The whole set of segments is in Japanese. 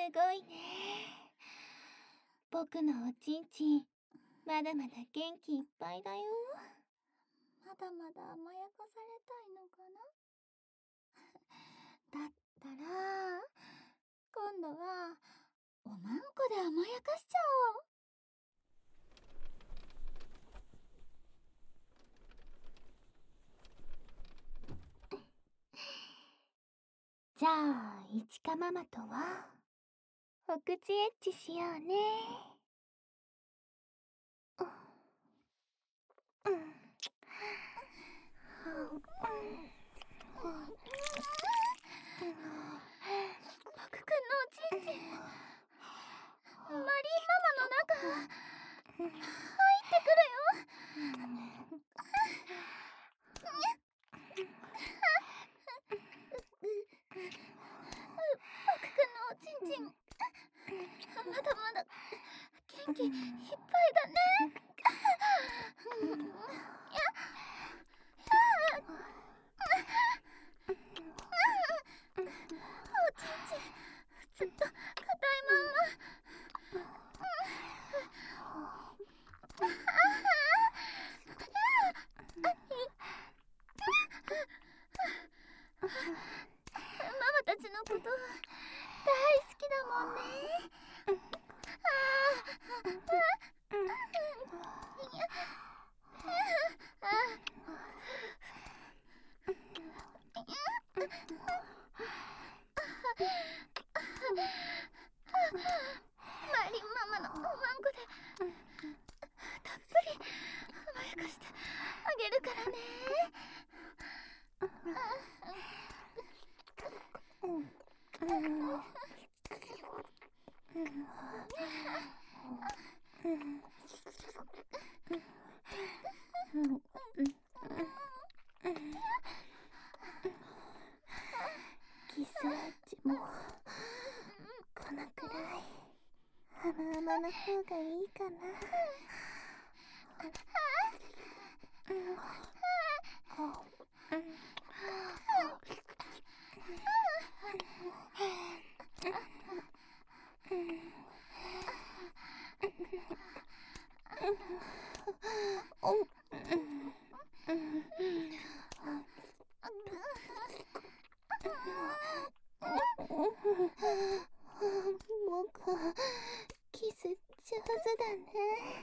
ごいね。僕のおちんちん、まだまだ元気いっぱいだよ。 まだまだ甘やかされたいのかな。だったら今度はおまんこで甘やかしちゃおう。 じゃあいちかママとはお口エッチしようね。 パクくんのおちんちん、マリンママの中入ってくるよ。パクくんのおちんちん、まだまだ元気いっぱいだね。おちんちんずっと硬いまんま。ママたちのこと大好きだもんね。マリンママのおまんこでたっぷり甘やかしてあげるからね。 キスエッチもこのくらい甘々な方がいいかな。僕、キス上手だね。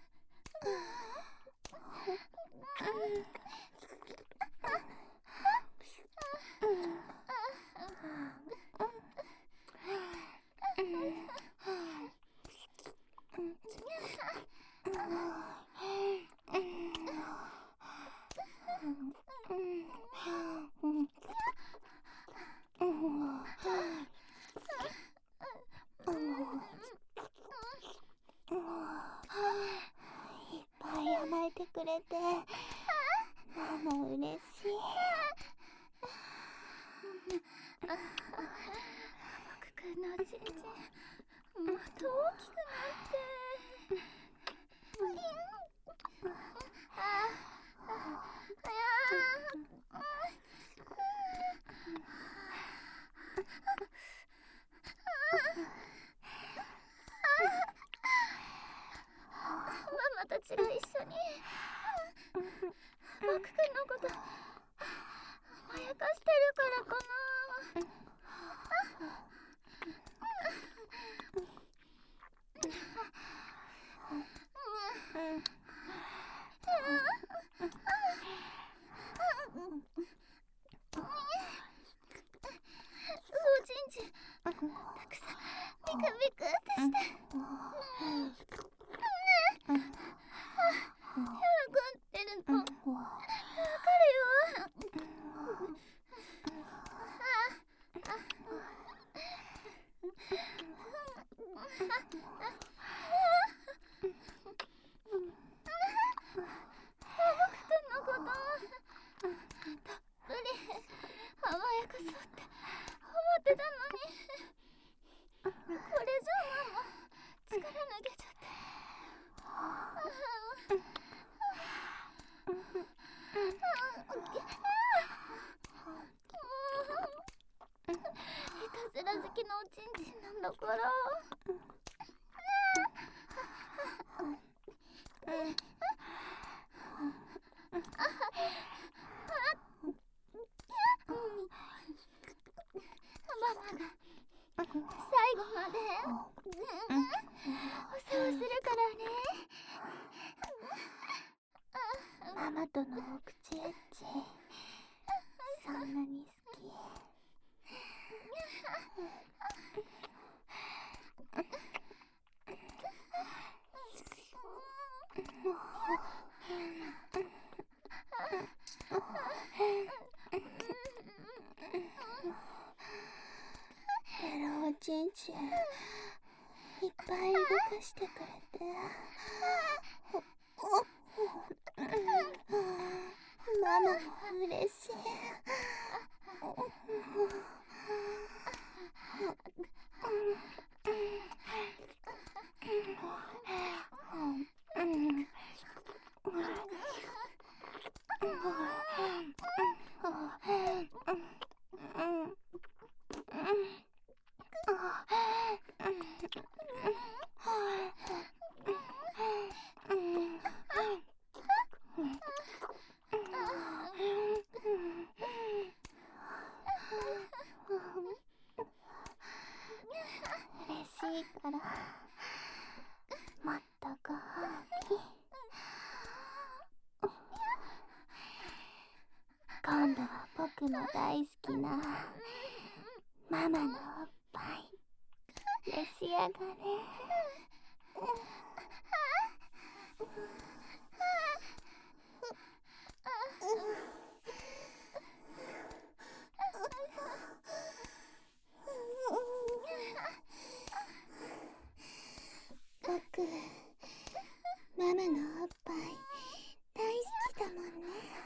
いっぱい甘えてくれてママ嬉しい。 パクくんのおちんちんもっと大きくなって。ママたちが一緒にパクくんのこと甘やかしてるからかな。 ママが最後までお世話するからね。 ママとのお口エッチそんなに好き？エロおちんちんいっぱい動かしてくれてママも嬉しい。嬉しいからもっとご褒美。今度は僕の大好きなママのおっぱい召し上がれ。僕ママのおっぱい大好きだもんね。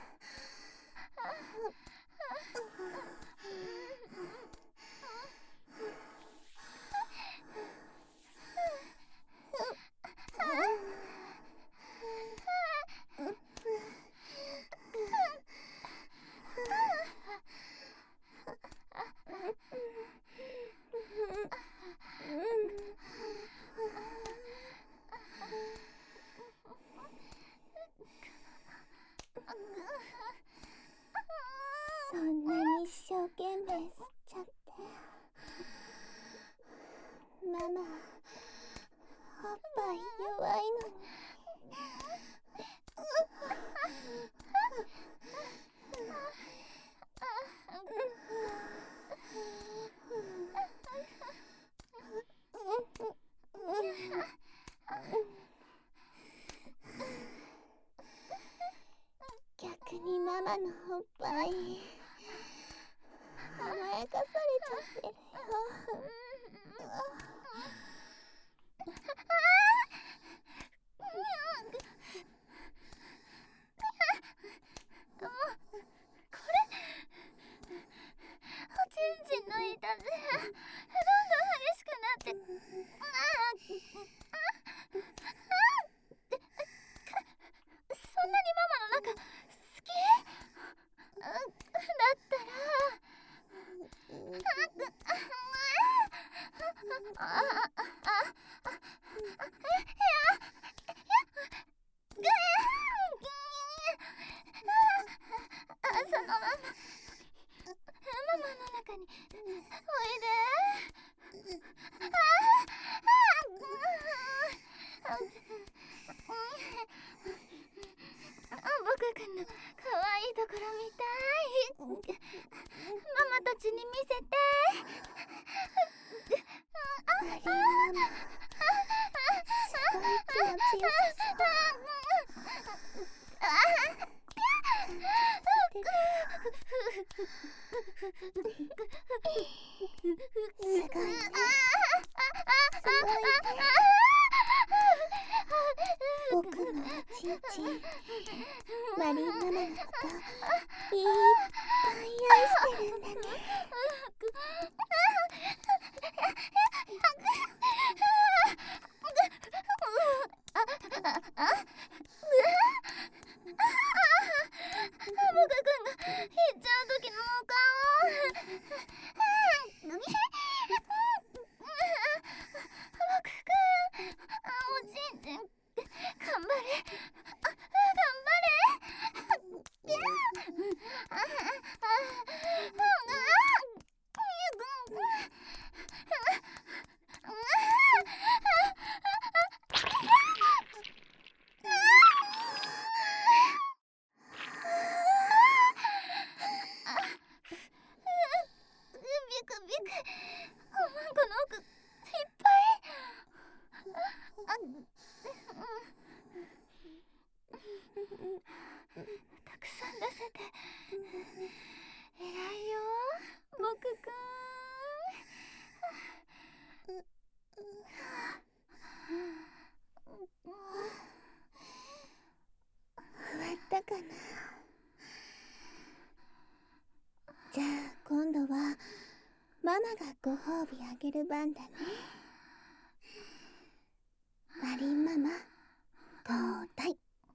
そんなに一生懸命吸っちゃって。ママおっぱい弱いのに。逆にママのおっぱい甘やかされちゃってるよ。 おちんちんのいたずらどんどん激しくなってそんなにママの中好き？だったらそのままママの中においで。僕くんの可愛いところ見たい。ママたちに見せて。 マリーママすごい気持ちよさそう。すごいね。すごいね。僕のおちんちんマリーママのこといっぱい愛してるんだね。 僕くんが行っちゃう時のお顔。僕くんおちんちん頑張れ。頑張れ。 ママがご褒美あげる番だね。マリンママ交代。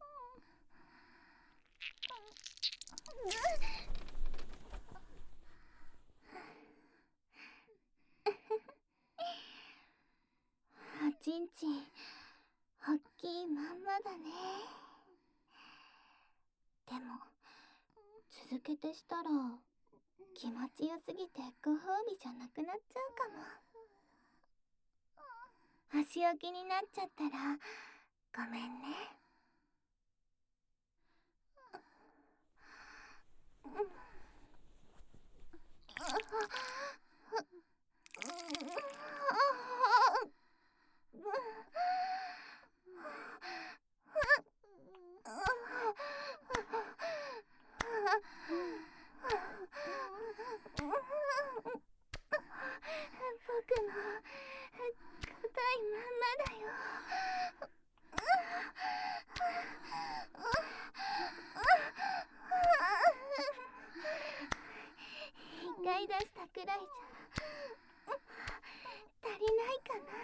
おちんちんおっきいまんまだね。でも続けてしたら気持ちよすぎてご褒美じゃなくなっちゃうかも。お仕置きになっちゃったらごめんね。僕の硬いまんまだよ。一回出したくらいじゃ足りないかな。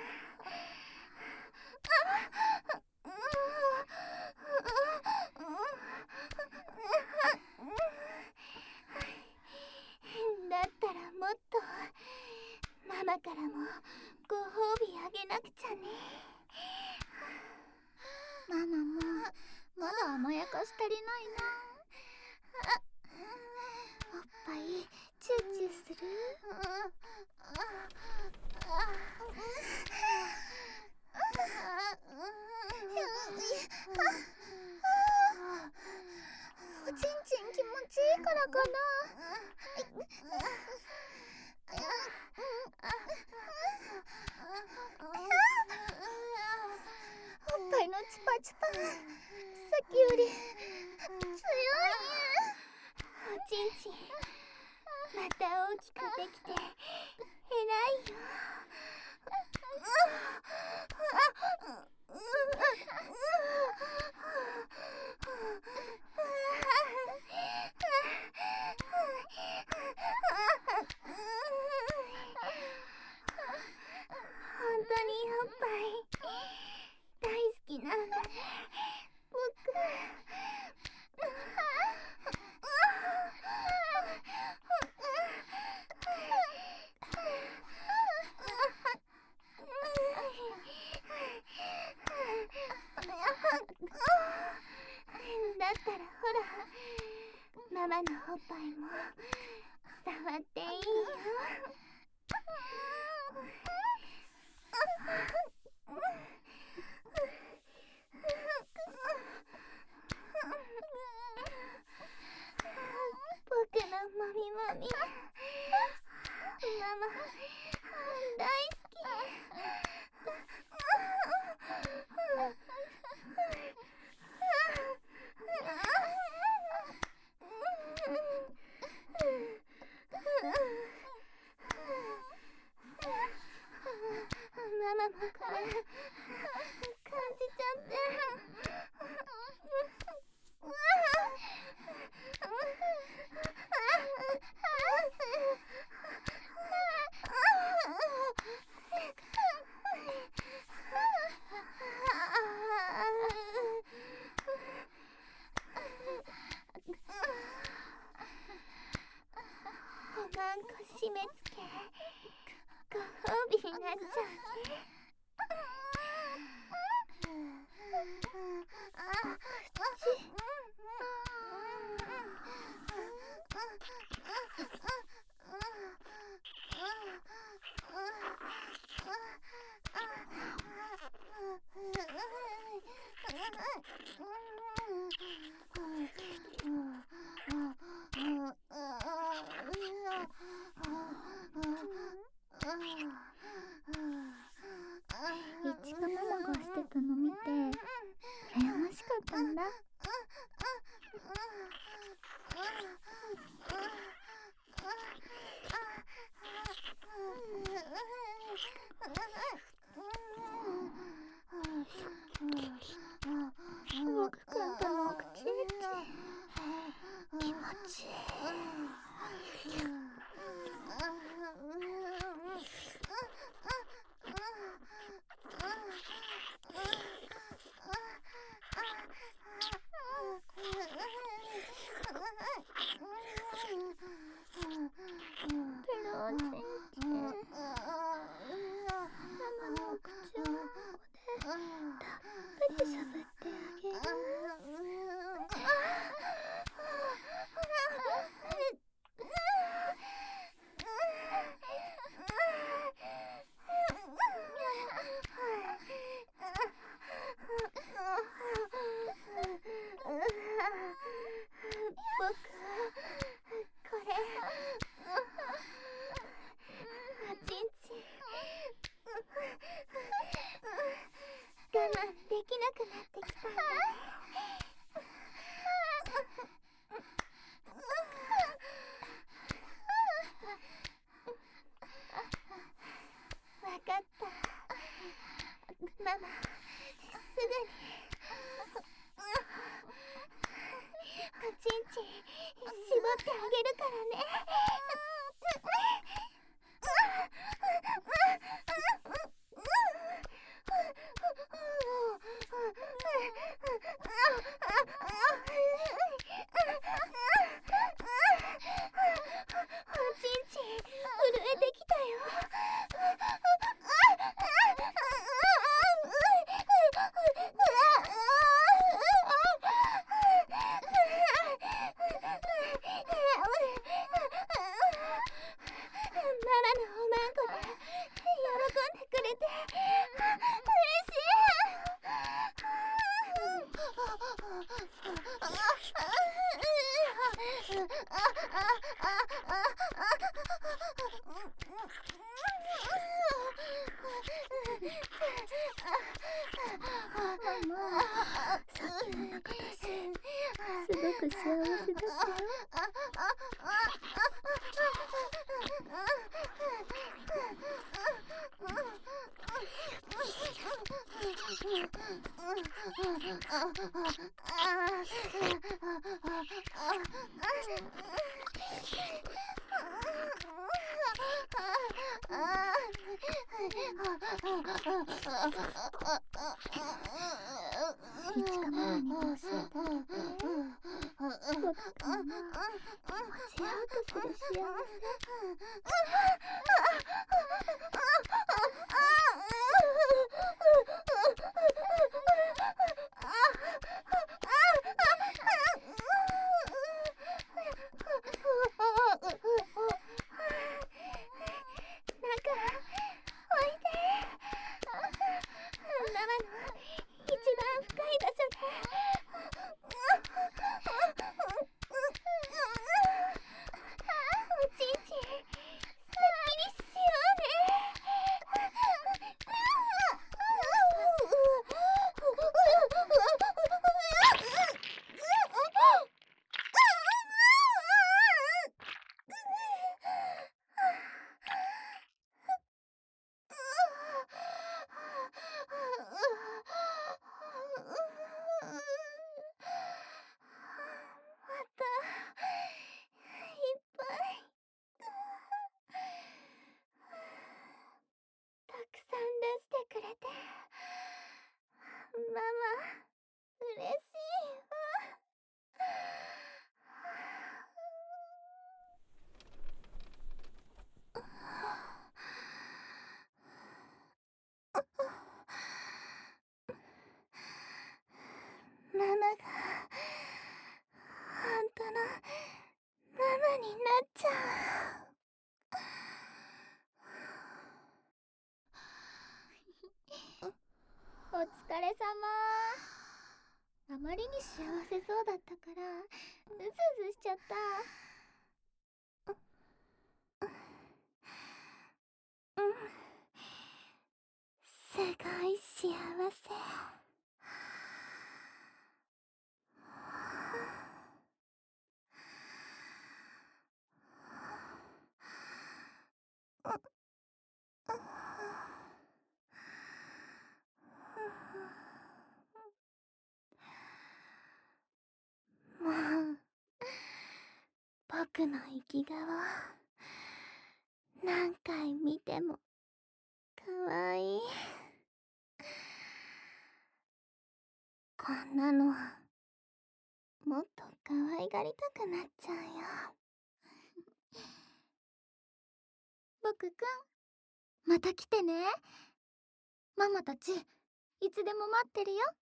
だったらもっとママからもご褒美あげなくちゃね。ママもまだ甘やかし足りないな。おっぱいチューチューする？おちんちん気持ちいいからかな。おっぱいのチパチパさっきより強い。おちんちんまた大きくできて偉いよ。本当におっぱい大好きなんだね、僕。だったらほら、ママのおっぱいも触っていいよ。僕のもみもみママ大好き。ママもこれ感じちゃって。おがんこ締め付けご褒美になっちゃうね。いちかママがしてたの見て羨ましかったんだ。僕くんとのお口気持ちいい。 すごく幸せだったよ。いつかママにも教えてあげて。僕くんの落ちようとする幸せ。ママ、嬉しいわ。ママが本当のママになっちゃう。お疲れ様。あまりに幸せそうだったからうずうずしちゃった。すごい幸せ。もう僕の生き顔何回見てもかわいい。こんなのもっと可愛がりたくなっちゃうよ。僕くん、また来てね。ママたちいつでも待ってるよ。